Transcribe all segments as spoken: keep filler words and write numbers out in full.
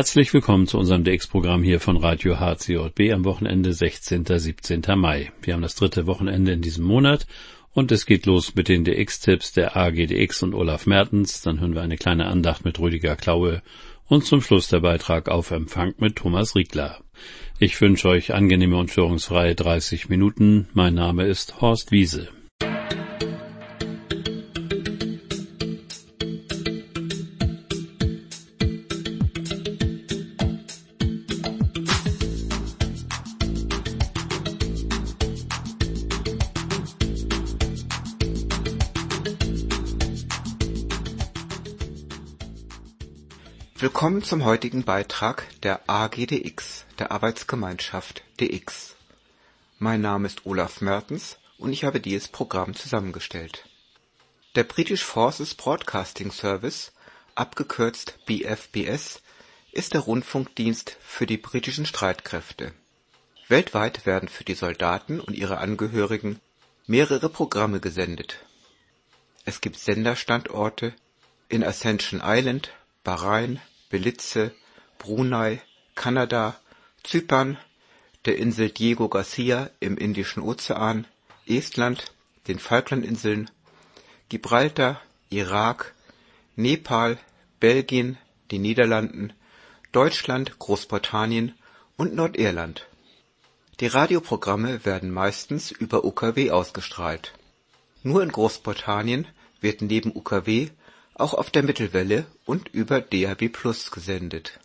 Herzlich willkommen zu unserem D X-Programm hier von Radio H C J B am Wochenende sechzehnten und siebzehnten Mai. Wir haben das dritte Wochenende in diesem Monat und es geht los mit den D X-Tipps der A G D X und Olaf Mertens. Dann hören wir eine kleine Andacht mit Rüdiger Klaue und zum Schluss der Beitrag auf Empfang mit Thomas Riegler. Ich wünsche euch angenehme und störungsfreie dreißig Minuten. Mein Name ist Horst Wiese. Willkommen zum heutigen Beitrag der A G D X, der Arbeitsgemeinschaft D X. Mein Name ist Olaf Mertens und ich habe dieses Programm zusammengestellt. Der British Forces Broadcasting Service, abgekürzt B F B S, ist der Rundfunkdienst für die britischen Streitkräfte. Weltweit werden für die Soldaten und ihre Angehörigen mehrere Programme gesendet. Es gibt Senderstandorte in Ascension Island, Bahrain, Belize, Brunei, Kanada, Zypern, der Insel Diego Garcia im Indischen Ozean, Estland, den Falklandinseln, Gibraltar, Irak, Nepal, Belgien, die Niederlanden, Deutschland, Großbritannien und Nordirland. Die Radioprogramme werden meistens über U K W ausgestrahlt. Nur in Großbritannien wird neben U K W auch auf der Mittelwelle und über D A B Plus gesendet.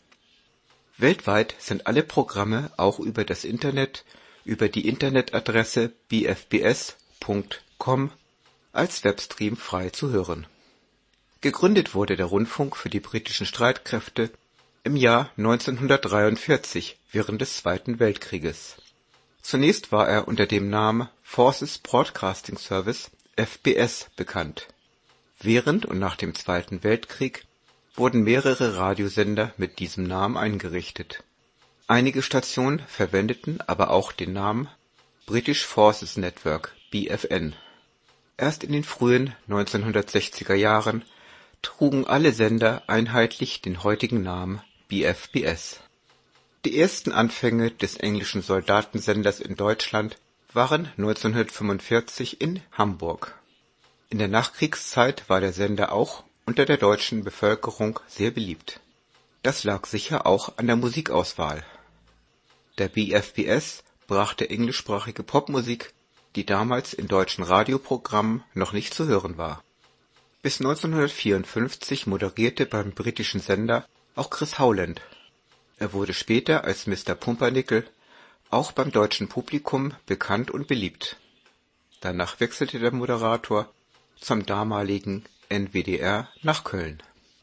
Weltweit sind alle Programme auch über das Internet, über die Internetadresse b f b s punkt com als Webstream frei zu hören. Gegründet wurde der Rundfunk für die britischen Streitkräfte im Jahr neunzehnhundertdreiundvierzig während des Zweiten Weltkrieges. Zunächst war er unter dem Namen Forces Broadcasting Service F B S bekannt. Während und nach dem Zweiten Weltkrieg wurden mehrere Radiosender mit diesem Namen eingerichtet. Einige Stationen verwendeten aber auch den Namen British Forces Network B F N. Erst in den frühen neunzehnhundertsechziger Jahren trugen alle Sender einheitlich den heutigen Namen B F B S. Die ersten Anfänge des englischen Soldatensenders in Deutschland waren neunzehnhundertfünfundvierzig in Hamburg. In der Nachkriegszeit war der Sender auch unter der deutschen Bevölkerung sehr beliebt. Das lag sicher auch an der Musikauswahl. Der B F B S brachte englischsprachige Popmusik, die damals in deutschen Radioprogrammen noch nicht zu hören war. Bis neunzehnhundertvierundfünfzig moderierte beim britischen Sender auch Chris Howland. Er wurde später als Mister Pumpernickel auch beim deutschen Publikum bekannt und beliebt. Danach wechselte der Moderator zum damaligen N W D R nach Köln.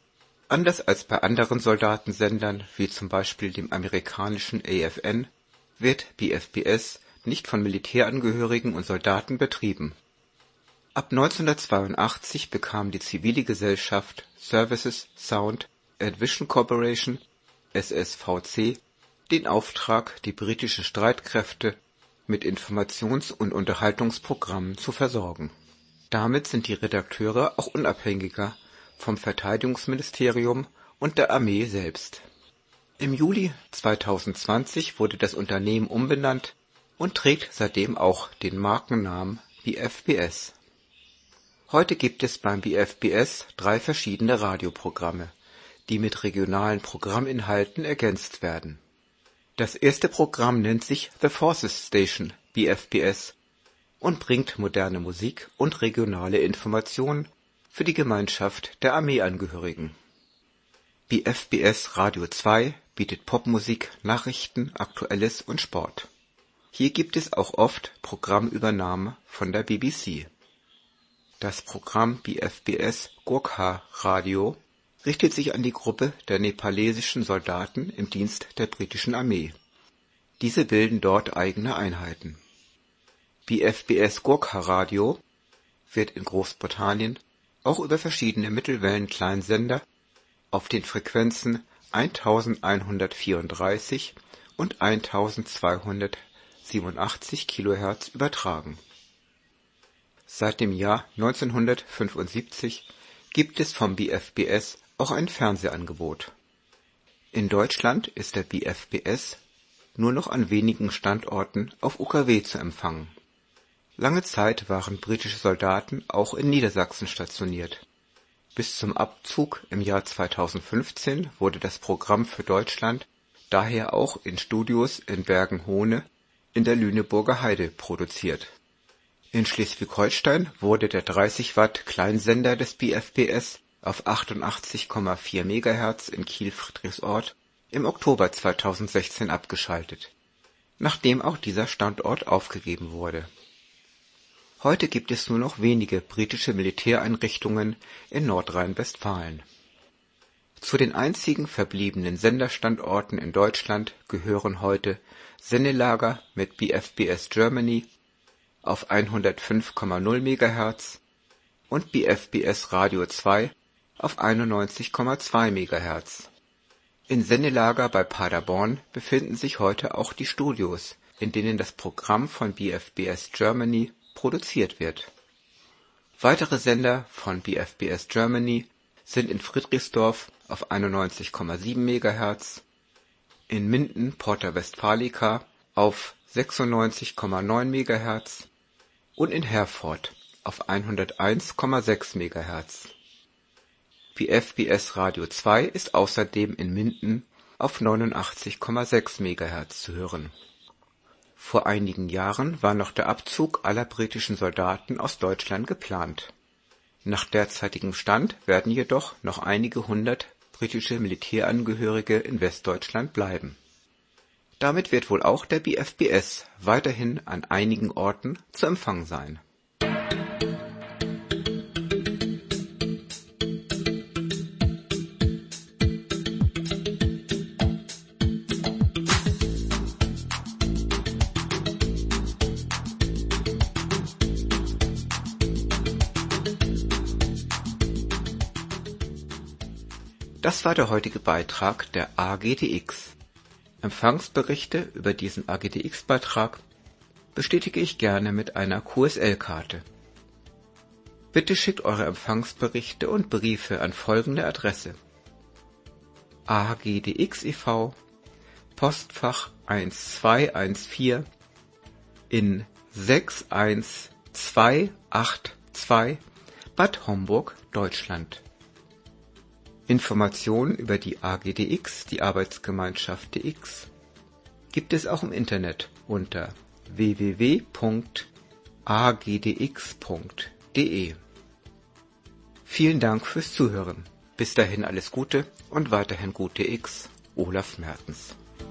Anders als bei anderen Soldatensendern, wie zum Beispiel dem amerikanischen A F N, wird B F B S nicht von Militärangehörigen und Soldaten betrieben. Ab neunzehnhundertzweiundachtzig bekam die zivile Gesellschaft Services, Sound and Vision Corporation, S S V C, den Auftrag, die britischen Streitkräfte mit Informations- und Unterhaltungsprogrammen zu versorgen. Damit sind die Redakteure auch unabhängiger vom Verteidigungsministerium und der Armee selbst. Im Juli zweitausendzwanzig wurde das Unternehmen umbenannt und trägt seitdem auch den Markennamen B F B S. Heute gibt es beim B F B S drei verschiedene Radioprogramme, die mit regionalen Programminhalten ergänzt werden. Das erste Programm nennt sich The Forces Station B F B S und bringt moderne Musik und regionale Informationen für die Gemeinschaft der Armeeangehörigen. B F B S Radio zwei bietet Popmusik, Nachrichten, Aktuelles und Sport. Hier gibt es auch oft Programmübernahmen von der B B C. Das Programm B F B S Gorkha Radio richtet sich an die Gruppe der nepalesischen Soldaten im Dienst der britischen Armee. Diese bilden dort eigene Einheiten. B F B S Gorkha Radio wird in Großbritannien auch über verschiedene Mittelwellen-Kleinsender auf den Frequenzen elfhundertvierunddreißig und eintausendzweihundertsiebenundachtzig Kilohertz übertragen. Seit dem Jahr neunzehnhundertfünfundsiebzig gibt es vom B F B S auch ein Fernsehangebot. In Deutschland ist der B F B S nur noch an wenigen Standorten auf U K W zu empfangen. Lange Zeit waren britische Soldaten auch in Niedersachsen stationiert. Bis zum Abzug im Jahr zweitausendfünfzehn wurde das Programm für Deutschland daher auch in Studios in Bergen-Hohne in der Lüneburger Heide produziert. In Schleswig-Holstein wurde der dreißig Watt Kleinsender des B F B S auf achtundachtzig Komma vier Megahertz in Kiel-Friedrichsort im Oktober zweitausendsechzehn abgeschaltet, nachdem auch dieser Standort aufgegeben wurde. Heute gibt es nur noch wenige britische Militäreinrichtungen in Nordrhein-Westfalen. Zu den einzigen verbliebenen Senderstandorten in Deutschland gehören heute Sendelager mit B F B S Germany auf hundertfünf Komma null Megahertz und B F B S Radio zwei auf einundneunzig Komma zwei Megahertz. In Sendelager bei Paderborn befinden sich heute auch die Studios, in denen das Programm von B F B S Germany produziert wird. Weitere Sender von B F B S Germany sind in Friedrichsdorf auf einundneunzig Komma sieben Megahertz, in Minden Porta Westfalica auf sechsundneunzig Komma neun Megahertz und in Herford auf hunderteins Komma sechs Megahertz. B F B S Radio zwei ist außerdem in Minden auf neunundachtzig Komma sechs Megahertz zu hören. Vor einigen Jahren war noch der Abzug aller britischen Soldaten aus Deutschland geplant. Nach derzeitigem Stand werden jedoch noch einige hundert britische Militärangehörige in Westdeutschland bleiben. Damit wird wohl auch der B F B S weiterhin an einigen Orten zu Empfang sein. Das war der heutige Beitrag der A G D X. Empfangsberichte über diesen A G D X-Beitrag bestätige ich gerne mit einer Q S L-Karte. Bitte schickt eure Empfangsberichte und Briefe an folgende Adresse: A G D X e V, Postfach eins zwei eins vier in sechs eins zwei acht zwei Bad Homburg, Deutschland. Informationen über die A G D X, die Arbeitsgemeinschaft D X, gibt es auch im Internet unter w w w punkt a g d x punkt d e. Vielen Dank fürs Zuhören. Bis dahin alles Gute und weiterhin gute X, Olaf Mertens.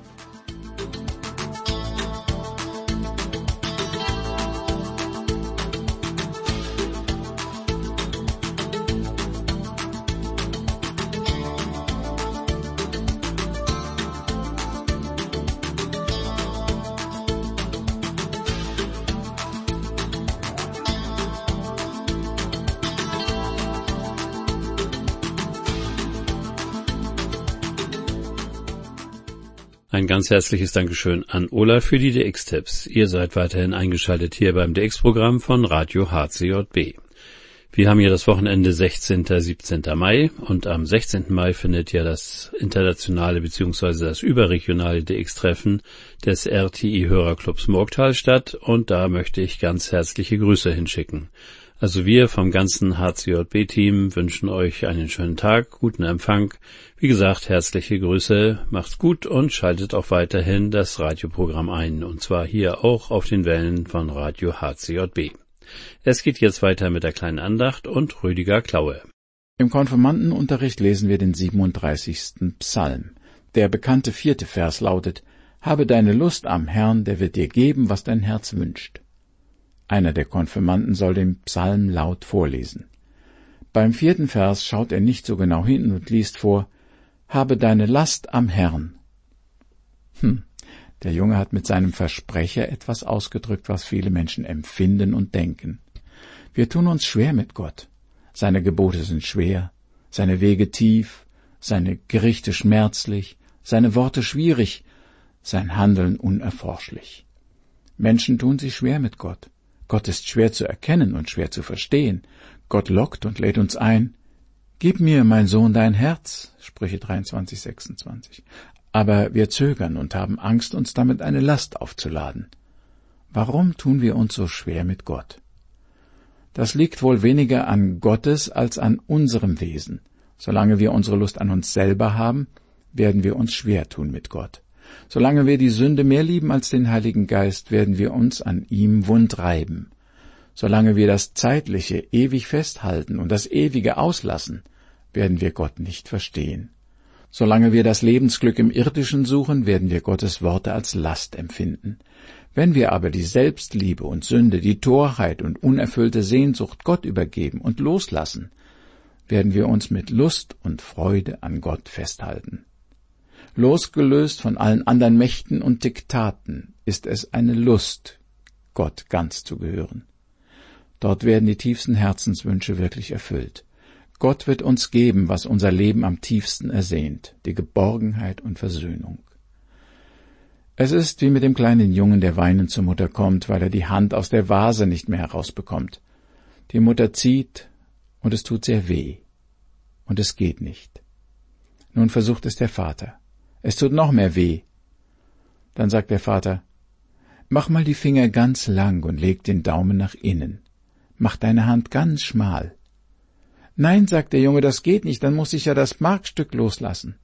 Ein ganz herzliches Dankeschön an Olaf für die D X-Tipps. Ihr seid weiterhin eingeschaltet hier beim D X-Programm von Radio H C J B. Wir haben ja das Wochenende sechzehnten siebzehnten Mai und am sechzehnten Mai findet ja das internationale bzw. das überregionale D X-Treffen des R T I-Hörerclubs Murgtal statt und da möchte ich ganz herzliche Grüße hinschicken. Also wir vom ganzen H C J B-Team wünschen euch einen schönen Tag, guten Empfang. Wie gesagt, herzliche Grüße, macht's gut und schaltet auch weiterhin das Radioprogramm ein, und zwar hier auch auf den Wellen von Radio H C J B. Es geht jetzt weiter mit der kleinen Andacht und Rüdiger Klaue. Im Konfirmandenunterricht lesen wir den siebenunddreißigsten Psalm. Der bekannte vierte Vers lautet: Habe deine Lust am Herrn, der wird dir geben, was dein Herz wünscht. Einer der Konfirmanden soll den Psalm laut vorlesen. Beim vierten Vers schaut er nicht so genau hin und liest vor: Habe deine Last am Herrn. Hm, der Junge hat mit seinem Versprecher etwas ausgedrückt, was viele Menschen empfinden und denken. Wir tun uns schwer mit Gott. Seine Gebote sind schwer, seine Wege tief, seine Gerichte schmerzlich, seine Worte schwierig, sein Handeln unerforschlich. Menschen tun sich schwer mit Gott. Gott ist schwer zu erkennen und schwer zu verstehen. Gott lockt und lädt uns ein: Gib mir, mein Sohn, dein Herz, Sprüche dreiundzwanzig, sechsundzwanzig. Aber wir zögern und haben Angst, uns damit eine Last aufzuladen. Warum tun wir uns so schwer mit Gott? Das liegt wohl weniger an Gottes als an unserem Wesen. Solange wir unsere Lust an uns selber haben, werden wir uns schwer tun mit Gott. Solange wir die Sünde mehr lieben als den Heiligen Geist, werden wir uns an ihm wund reiben. Solange wir das Zeitliche ewig festhalten und das Ewige auslassen, werden wir Gott nicht verstehen. Solange wir das Lebensglück im Irdischen suchen, werden wir Gottes Worte als Last empfinden. Wenn wir aber die Selbstliebe und Sünde, die Torheit und unerfüllte Sehnsucht Gott übergeben und loslassen, werden wir uns mit Lust und Freude an Gott festhalten. Losgelöst von allen anderen Mächten und Diktaten ist es eine Lust, Gott ganz zu gehören. Dort werden die tiefsten Herzenswünsche wirklich erfüllt. Gott wird uns geben, was unser Leben am tiefsten ersehnt, die Geborgenheit und Versöhnung. Es ist wie mit dem kleinen Jungen, der weinend zur Mutter kommt, weil er die Hand aus der Vase nicht mehr herausbekommt. Die Mutter zieht, und es tut sehr weh. Und es geht nicht. Nun versucht es der Vater. Es tut noch mehr weh. Dann sagt der Vater, mach mal die Finger ganz lang und leg den Daumen nach innen. Mach deine Hand ganz schmal. Nein, sagt der Junge, das geht nicht, dann muss ich ja das Markstück loslassen.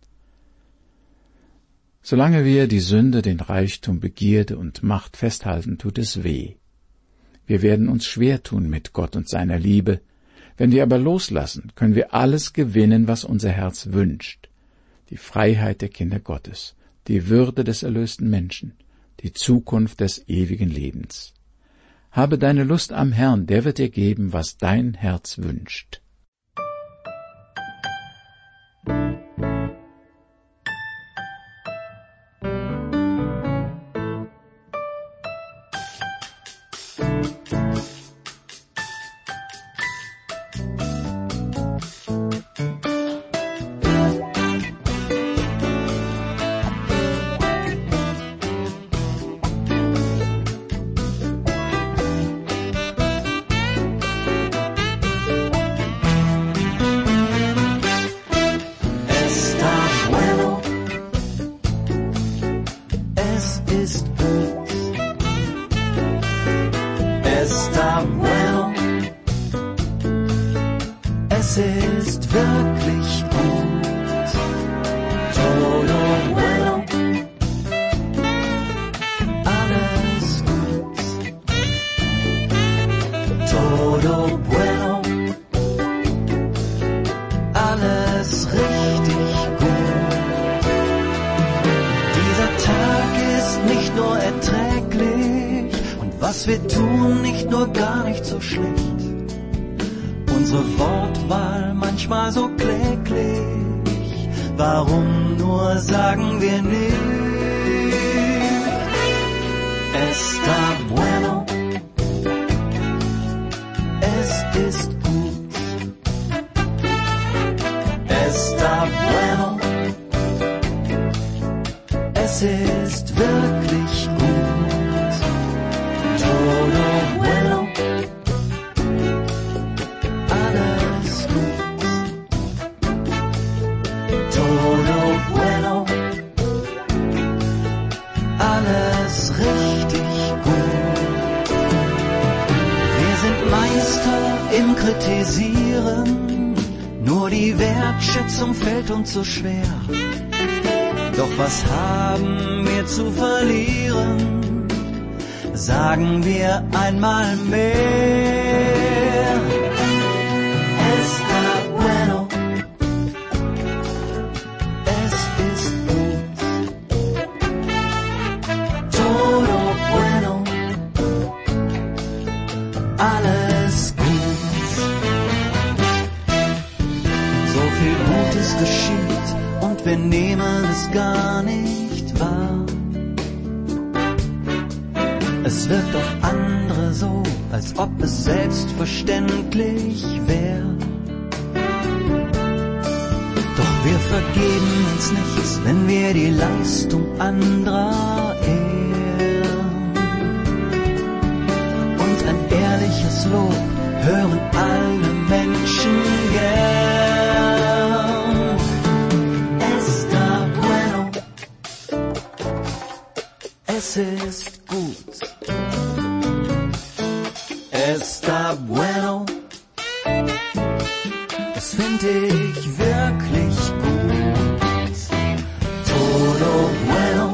Solange wir die Sünde, den Reichtum, Begierde und Macht festhalten, tut es weh. Wir werden uns schwer tun mit Gott und seiner Liebe. Wenn wir aber loslassen, können wir alles gewinnen, was unser Herz wünscht. Die Freiheit der Kinder Gottes, die Würde des erlösten Menschen, die Zukunft des ewigen Lebens. Habe deine Lust am Herrn, der wird dir geben, was dein Herz wünscht. Es ist wirklich gut. Todo bueno. Alles gut. Todo bueno. Alles richtig gut. Dieser Tag ist nicht nur erträglich und was wir tun nicht nur gar nicht so schlecht. Unsere Wortwahl manchmal so kläglich, warum nur sagen wir nicht? Está bueno, es ist gut. Está bueno, es ist wirklich gut. Todo bueno. Im Kritisieren, nur die Wertschätzung fällt uns so schwer. Doch was haben wir zu verlieren? Sagen wir einmal mehr. Está bueno, es ist gut. Todo bueno, alles gut. Gutes geschieht und wir nehmen es gar nicht wahr. Es wirkt auf andere so, als ob es selbstverständlich wäre. Doch wir vergeben uns nichts, wenn wir die Leistung anderer ehren. Und ein ehrliches Lob hören alle Menschen gern. es ist gut. Está bueno, das find ich wirklich gut. Todo bueno,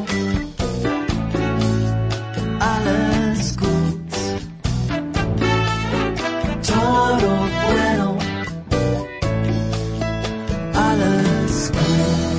alles gut. Todo bueno, alles gut.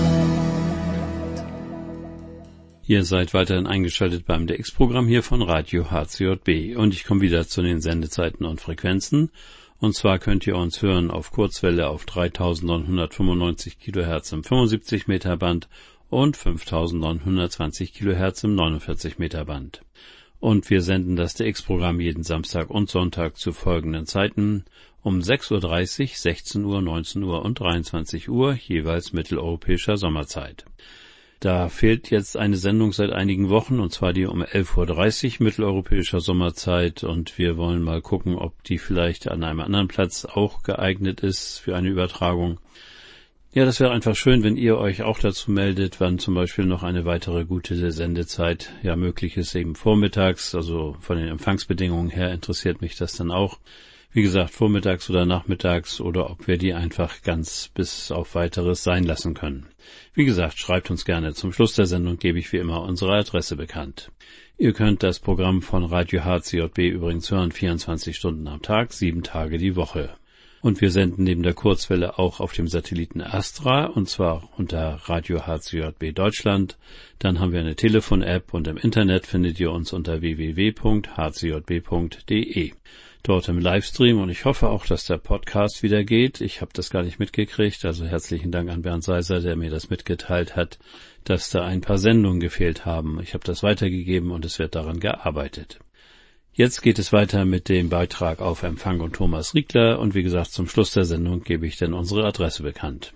Ihr seid weiterhin eingeschaltet beim D X-Programm hier von Radio H C J B und ich komme wieder zu den Sendezeiten und Frequenzen. Und zwar könnt ihr uns hören auf Kurzwelle auf dreitausendneunhundertfünfundneunzig Kilohertz im fünfundsiebzig Meter Band und fünftausendneunhundertzwanzig Kilohertz im neunundvierzig Meter Band. Und wir senden das D X-Programm jeden Samstag und Sonntag zu folgenden Zeiten: um sechs Uhr dreißig, sechzehn Uhr, neunzehn Uhr und dreiundzwanzig Uhr, jeweils mitteleuropäischer Sommerzeit. Da fehlt jetzt eine Sendung seit einigen Wochen, und zwar die um elf Uhr dreißig mitteleuropäischer Sommerzeit, und wir wollen mal gucken, ob die vielleicht an einem anderen Platz auch geeignet ist für eine Übertragung. Ja, das wäre einfach schön, wenn ihr euch auch dazu meldet, wann zum Beispiel noch eine weitere gute Sendezeit ja möglich ist, eben vormittags, also von den Empfangsbedingungen her interessiert mich das dann auch. Wie gesagt, vormittags oder nachmittags, oder ob wir die einfach ganz bis auf Weiteres sein lassen können. Wie gesagt, schreibt uns gerne. Zum Schluss der Sendung gebe ich wie immer unsere Adresse bekannt. Ihr könnt das Programm von Radio H C J B übrigens hören, vierundzwanzig Stunden am Tag, sieben Tage die Woche. Und wir senden neben der Kurzwelle auch auf dem Satelliten Astra, und zwar unter Radio H C J B Deutschland. Dann haben wir eine Telefon-App und im Internet findet ihr uns unter w w w punkt h c j b punkt d e. Dort im Livestream, und ich hoffe auch, dass der Podcast wieder geht. Ich habe das gar nicht mitgekriegt, also herzlichen Dank an Bernd Seiser, der mir das mitgeteilt hat, dass da ein paar Sendungen gefehlt haben. Ich habe das weitergegeben und es wird daran gearbeitet. Jetzt geht es weiter mit dem Beitrag auf Empfang und Thomas Riegler, und wie gesagt, zum Schluss der Sendung gebe ich dann unsere Adresse bekannt.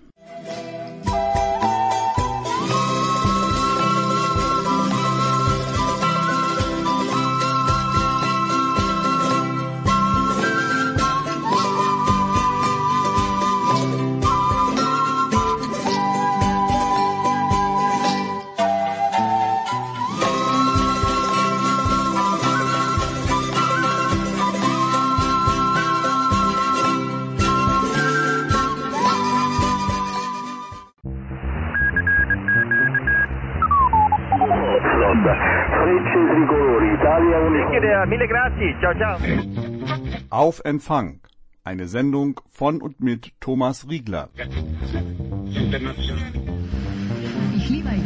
Mille grazie, ciao ciao. Auf Empfang, eine Sendung von und mit Thomas Riegler. Ich liebe ihn.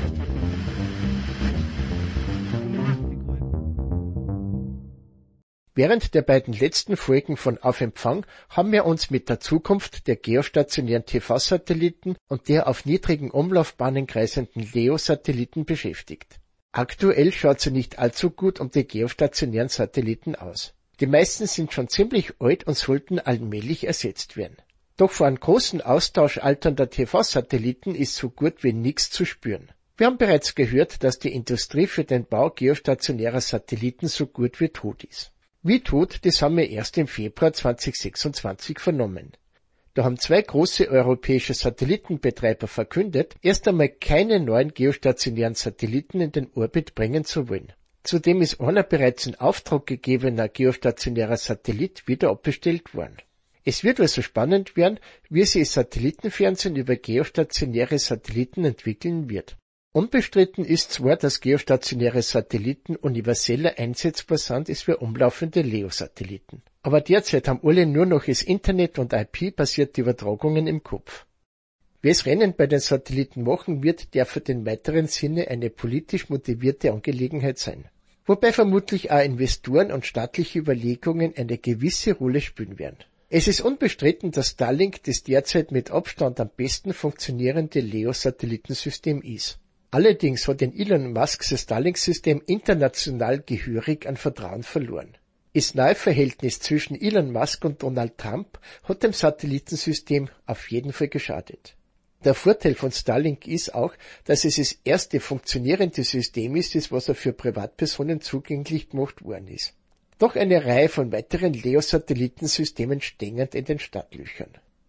Während der beiden letzten Folgen von Auf Empfang haben wir uns mit der Zukunft der geostationären T V-Satelliten und der auf niedrigen Umlaufbahnen kreisenden L E O-Satelliten beschäftigt. Aktuell schaut sie nicht allzu gut um die geostationären Satelliten aus. Die meisten sind schon ziemlich alt und sollten allmählich ersetzt werden. Doch vor einem großen Austausch alternder T V-Satelliten ist so gut wie nichts zu spüren. Wir haben bereits gehört, dass die Industrie für den Bau geostationärer Satelliten so gut wie tot ist. Wie tot, das haben wir erst im Februar zweitausendsechsundzwanzig vernommen. Da haben zwei große europäische Satellitenbetreiber verkündet, erst einmal keine neuen geostationären Satelliten in den Orbit bringen zu wollen. Zudem ist einer bereits in Auftrag gegebener geostationärer Satellit wieder abbestellt worden. Es wird also spannend werden, wie sich das Satellitenfernsehen über geostationäre Satelliten entwickeln wird. Unbestritten ist zwar, dass geostationäre Satelliten universeller einsetzbar sind als für umlaufende L E O-Satelliten. Aber derzeit haben alle nur noch das Internet und I P-basierte Übertragungen im Kopf. Wer das Rennen bei den Satelliten machen wird, der für den weiteren Sinne eine politisch motivierte Angelegenheit sein. Wobei vermutlich auch Investoren und staatliche Überlegungen eine gewisse Rolle spielen werden. Es ist unbestritten, dass Starlink das derzeit mit Abstand am besten funktionierende L E O-Satellitensystem ist. Allerdings hat in Elon Musks Starlink-System international gehörig an Vertrauen verloren. Das nahe Verhältnis zwischen Elon Musk und Donald Trump hat dem Satellitensystem auf jeden Fall geschadet. Der Vorteil von Starlink ist auch, dass es das erste funktionierende System ist, das was er für Privatpersonen zugänglich gemacht worden ist. Doch eine Reihe von weiteren L E O-Satellitensystemen stehen in den Startlöchern.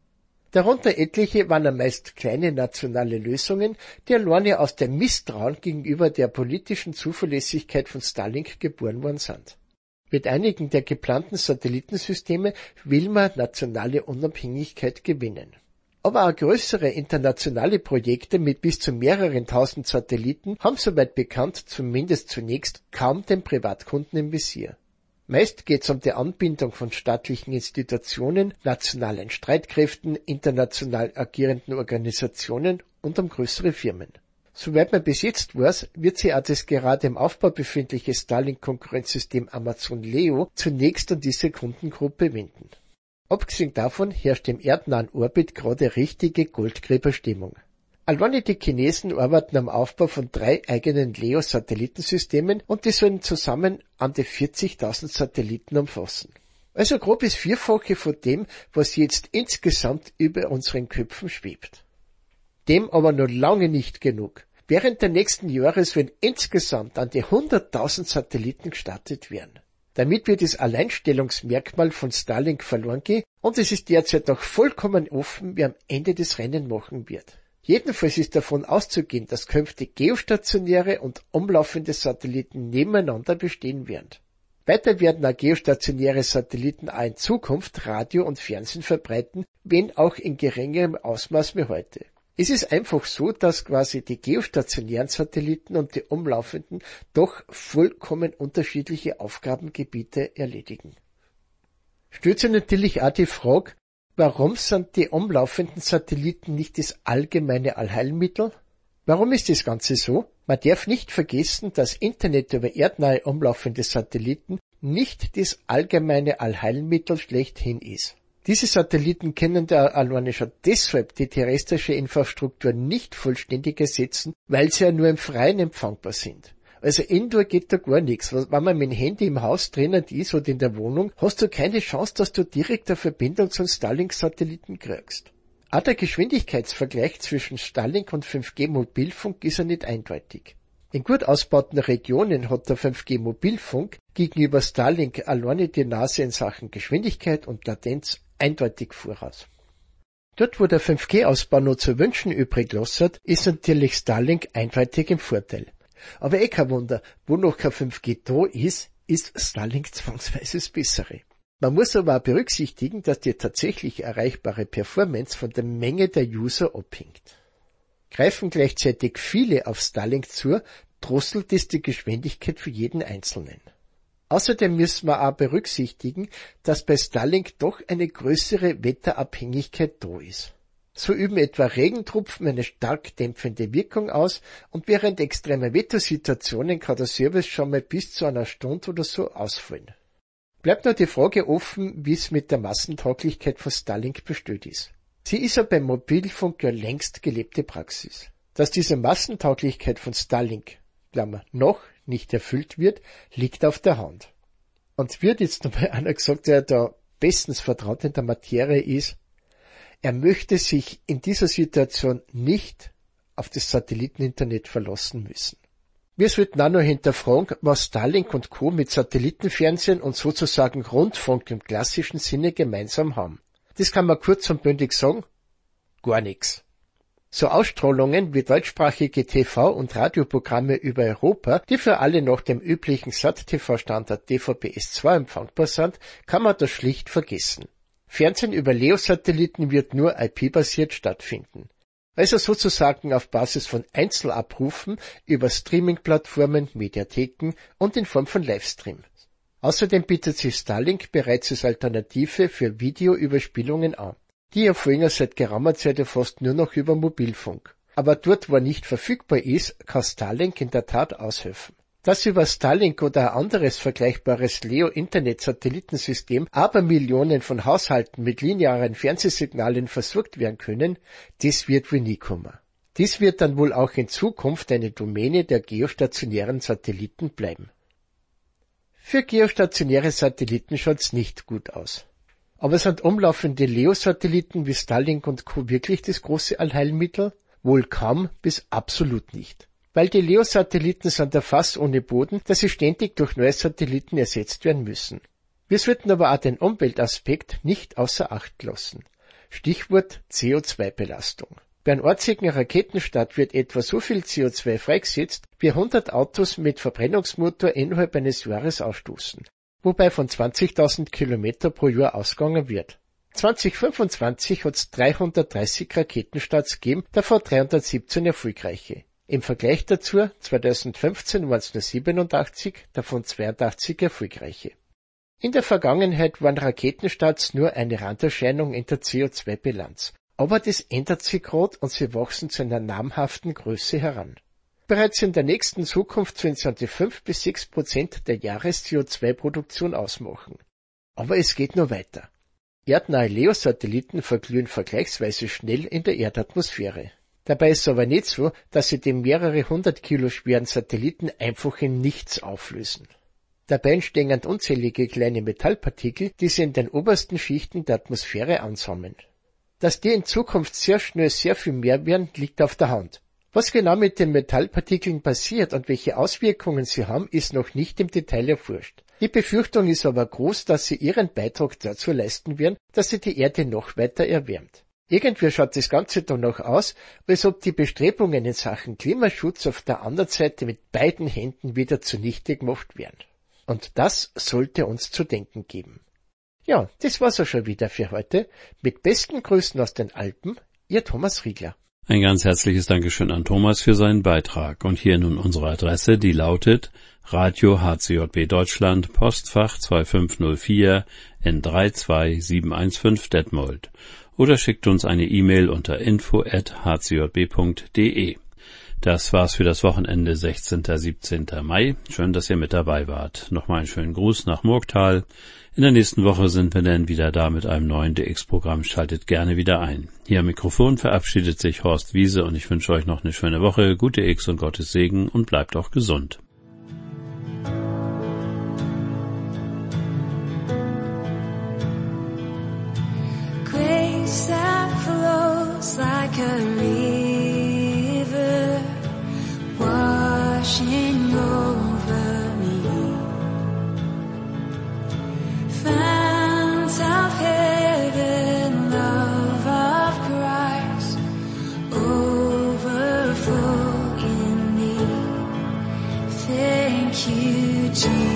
Darunter etliche waren meist kleine nationale Lösungen, die alleine aus dem Misstrauen gegenüber der politischen Zuverlässigkeit von Starlink geboren worden sind. Mit einigen der geplanten Satellitensysteme will man nationale Unabhängigkeit gewinnen. Aber auch größere internationale Projekte mit bis zu mehreren tausend Satelliten haben soweit bekannt zumindest zunächst kaum den Privatkunden im Visier. Meist geht es um die Anbindung von staatlichen Institutionen, nationalen Streitkräften, international agierenden Organisationen und um größere Firmen. Soweit man bis jetzt weiß, wird sich auch das gerade im Aufbau befindliche Starlink-Konkurrenzsystem Amazon Leo zunächst an diese Kundengruppe wenden. Abgesehen davon herrscht im erdnahen Orbit gerade richtige Goldgräberstimmung. Alleine die Chinesen arbeiten am Aufbau von drei eigenen Leo-Satellitensystemen und die sollen zusammen an die vierzigtausend Satelliten umfassen. Also grob das Vierfache von dem, was jetzt insgesamt über unseren Köpfen schwebt. Dem aber noch lange nicht genug. Während der nächsten Jahre sollen insgesamt an die hunderttausend Satelliten gestartet werden. Damit wird das Alleinstellungsmerkmal von Starlink verloren gehen und es ist derzeit noch vollkommen offen, wer am Ende des Rennen machen wird. Jedenfalls ist davon auszugehen, dass künftig geostationäre und umlaufende Satelliten nebeneinander bestehen werden. Weiter werden auch geostationäre Satelliten auch in Zukunft Radio und Fernsehen verbreiten, wenn auch in geringerem Ausmaß wie heute. Es ist einfach so, dass quasi die geostationären Satelliten und die umlaufenden doch vollkommen unterschiedliche Aufgabengebiete erledigen. Stellt sich natürlich auch die Frage, warum sind die umlaufenden Satelliten nicht das allgemeine Allheilmittel? Warum ist das Ganze so? Man darf nicht vergessen, dass Internet über erdnahe umlaufende Satelliten nicht das allgemeine Allheilmittel schlechthin ist. Diese Satelliten können da alleine schon deshalb die terrestrische Infrastruktur nicht vollständig ersetzen, weil sie ja nur im Freien empfangbar sind. Also indoor geht da gar nichts. Wenn man mit dem Handy im Haus drinnen ist oder in der Wohnung, hast du keine Chance, dass du direkt eine Verbindung zum Starlink-Satelliten kriegst. Auch der Geschwindigkeitsvergleich zwischen Starlink und fünf G Mobilfunk ist ja nicht eindeutig. In gut ausgebauten Regionen hat der fünf G Mobilfunk gegenüber Starlink alleine die Nase in Sachen Geschwindigkeit und Latenz eindeutig voraus. Dort, wo der fünf G Ausbau noch zu wünschen übrig lässt, ist natürlich Starlink eindeutig im Vorteil. Aber eh kein Wunder, wo noch kein fünf G da ist, ist Starlink zwangsweise das Bessere. Man muss aber auch berücksichtigen, dass die tatsächlich erreichbare Performance von der Menge der User abhängt. Greifen gleichzeitig viele auf Starlink zu, drosselt es die Geschwindigkeit für jeden Einzelnen. Außerdem müssen wir auch berücksichtigen, dass bei Starlink doch eine größere Wetterabhängigkeit da ist. So üben etwa Regentropfen eine stark dämpfende Wirkung aus und während extremer Wettersituationen kann der Service schon mal bis zu einer Stunde oder so ausfallen. Bleibt nur die Frage offen, wie es mit der Massentauglichkeit von Starlink bestellt ist. Sie ist ja beim Mobilfunk ja längst gelebte Praxis. Dass diese Massentauglichkeit von Starlink, Klammer, noch nicht erfüllt wird, liegt auf der Hand. Und wird jetzt nochmal einer gesagt, der da bestens vertraut in der Materie ist, er möchte sich in dieser Situation nicht auf das Satelliteninternet verlassen müssen. Wir sollten auch noch hinterfragen, was Starlink und Co. mit Satellitenfernsehen und sozusagen Rundfunk im klassischen Sinne gemeinsam haben. Das kann man kurz und bündig sagen, gar nichts. So Ausstrahlungen wie deutschsprachige T V- und Radioprogramme über Europa, die für alle nach dem üblichen S A T-T V-Standard D V B S zwei empfangbar sind, kann man das schlicht vergessen. Fernsehen über Leo-Satelliten wird nur I P-basiert stattfinden. Also sozusagen auf Basis von Einzelabrufen über Streaming-Plattformen, Mediatheken und in Form von Livestreams. Außerdem bietet sich Starlink bereits als Alternative für Videoüberspielungen an. Die erfolgen seit geraumer Zeit ja fast nur noch über Mobilfunk. Aber dort, wo er nicht verfügbar ist, kann Starlink in der Tat aushelfen. Dass über Starlink oder ein anderes vergleichbares Leo-Internet-Satellitensystem aber Millionen von Haushalten mit linearen Fernsehsignalen versorgt werden können, das wird wohl nie kommen. Dies wird dann wohl auch in Zukunft eine Domäne der geostationären Satelliten bleiben. Für geostationäre Satelliten schaut's nicht gut aus. Aber sind umlaufende Leo-Satelliten wie Starlink und Co. wirklich das große Allheilmittel? Wohl kaum bis absolut nicht. Weil die Leo-Satelliten sind ein Fass ohne Boden, dass sie ständig durch neue Satelliten ersetzt werden müssen. Wir sollten aber auch den Umweltaspekt nicht außer Acht lassen. Stichwort C O zwei Belastung. Bei einem einzigen Raketenstart wird etwa so viel C O zwei freigesetzt, wie hundert Autos mit Verbrennungsmotor innerhalb eines Jahres ausstoßen, wobei von zwanzigtausend Kilometer pro Jahr ausgegangen wird. zweitausendfünfundzwanzig hat es dreihundertdreißig Raketenstarts gegeben, davon dreihundertsiebzehn erfolgreiche. Im Vergleich dazu, zweitausendfünfzehn waren es nur siebenundachtzig, davon zweiundachtzig erfolgreiche. In der Vergangenheit waren Raketenstarts nur eine Randerscheinung in der C O zwei Bilanz. Aber das ändert sich gerade und sie wachsen zu einer namhaften Größe heran. Bereits in der nächsten Zukunft sollen sie an die fünf bis sechs Prozent der Jahres-C O zwei Produktion ausmachen. Aber es geht noch weiter. Erdnahe Leo-Satelliten verglühen vergleichsweise schnell in der Erdatmosphäre. Dabei ist es aber nicht so, dass sie die mehrere hundert Kilo schweren Satelliten einfach in nichts auflösen. Dabei entstehen unzählige kleine Metallpartikel, die sie in den obersten Schichten der Atmosphäre ansammeln. Dass die in Zukunft sehr schnell sehr viel mehr werden, liegt auf der Hand. Was genau mit den Metallpartikeln passiert und welche Auswirkungen sie haben, ist noch nicht im Detail erforscht. Die Befürchtung ist aber groß, dass sie ihren Beitrag dazu leisten werden, dass sie die Erde noch weiter erwärmt. Irgendwie schaut das Ganze danach aus, als ob die Bestrebungen in Sachen Klimaschutz auf der anderen Seite mit beiden Händen wieder zunichte gemacht werden. Und das sollte uns zu denken geben. Ja, das war's auch schon wieder für heute. Mit besten Grüßen aus den Alpen, Ihr Thomas Riegler. Ein ganz herzliches Dankeschön an Thomas für seinen Beitrag. Und hier nun unsere Adresse, die lautet Radio H C J B Deutschland, Postfach zwei fünf null vier N drei zwei sieben eins fünf Detmold. Oder schickt uns eine E-Mail unter info at h c j b punkt d e. Das war's für das Wochenende sechzehnten siebzehnten Mai. Schön, dass ihr mit dabei wart. Nochmal einen schönen Gruß nach Murgtal. In der nächsten Woche sind wir dann wieder da mit einem neuen D X-Programm. Schaltet gerne wieder ein. Hier am Mikrofon verabschiedet sich Horst Wiese und ich wünsche euch noch eine schöne Woche, gute X und Gottes Segen und bleibt auch gesund. Grace that flows like a river, washing over me. Fount of heaven, love of Christ, overflow in me. Thank you,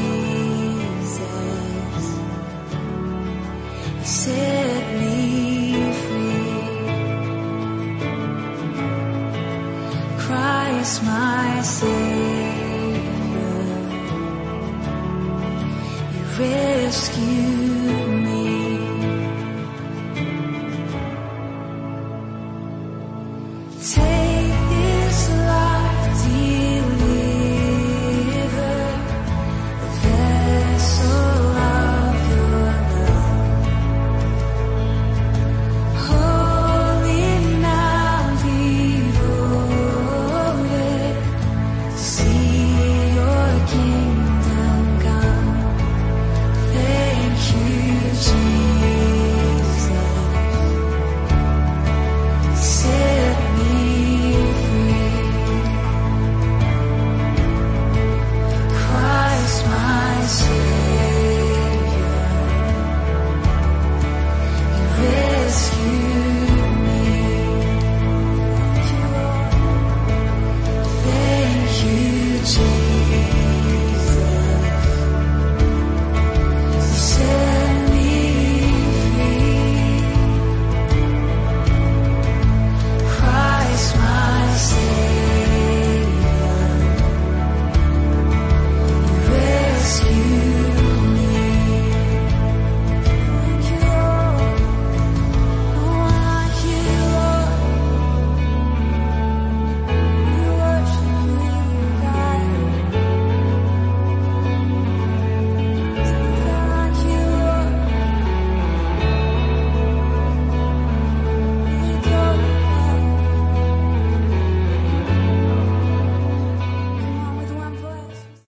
Jesus. Set me free. Christ, my Savior, you rescue